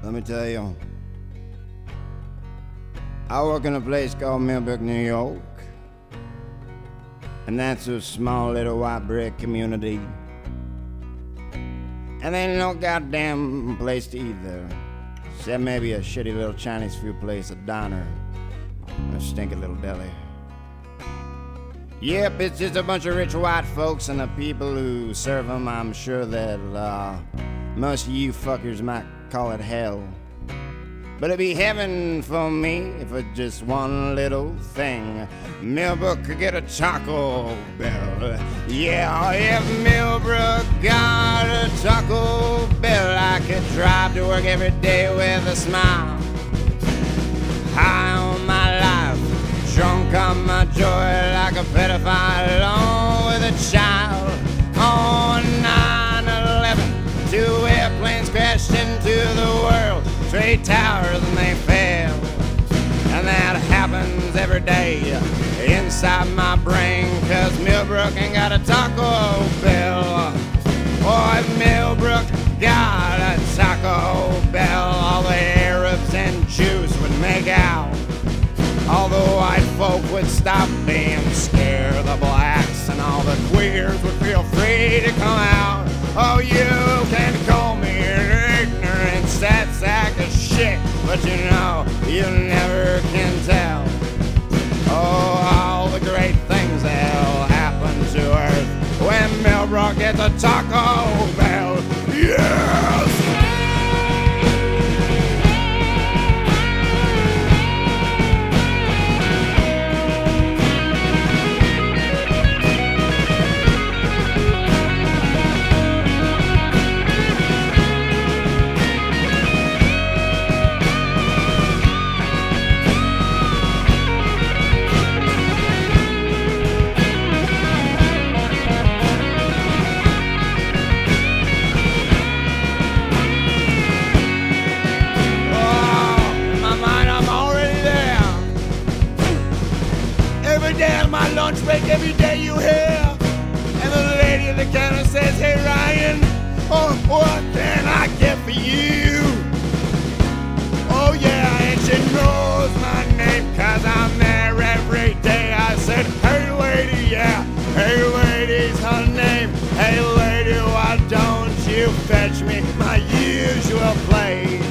Let me tell you, I work in a place called Millbrook, New York, and that's a small little white brick community. And there ain't no goddamn place to eat there, except maybe a shitty little Chinese food place, a diner, and a stinky little deli. Yep, it's just a bunch of rich white folks, and the people who serve them, I'm sure that most of you fuckers might call it hell. But it'd be heaven for me for just one little thing. Millbrook could get a Taco Bell. Yeah, if Millbrook got a Taco Bell, I could drive to work every day with a smile. High on my life, drunk on my joy, like a pedophile alone with a child. On 9/11, 2 airplanes crashed into the world Trade Towers and they fell. And that happens every day inside my brain, 'cause Millbrook ain't got a Taco Bell. Oh, if Millbrook got a Taco Bell, all the Arabs and Jews would make out. All the white folk would stop being scared. The blacks and all the queers would feel free to come out. Oh, you can call me an ignorant sad sack of shit, but you know, you never can tell. Oh, all the great things that'll happen to Earth when Millbrook gets a Taco Bell. Yes! My lunch break every day you hear, and the lady at the counter says, "Hey Ryan, oh, what can I get for you?" Oh yeah, and she knows my name 'cause I'm there every day. I said, "Hey lady, yeah, hey lady's her name. Hey lady, why don't you fetch me my usual plate?"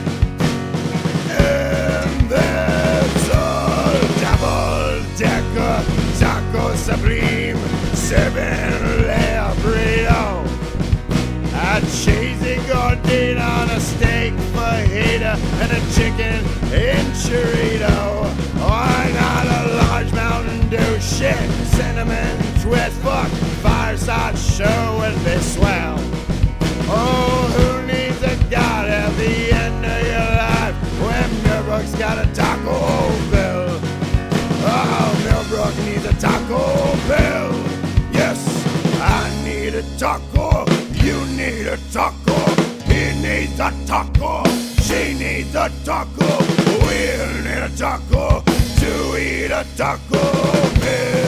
And there's a double-decker Taco Supreme 7-layer burrito, a cheesy gordita on a steak fajita, and a chicken enchilada. Why not a large Mountain Dew? Shit, cinnamon twist, fuck, fireside show would be swell. Oh, who needs a god at the end of your life when Millbrook's got a Taco Bell? Oh, Millbrook needs a Taco Bell. Yes, I need a taco. You need a taco. He needs a taco. She needs a taco. We'll need a taco to eat a Taco Bell.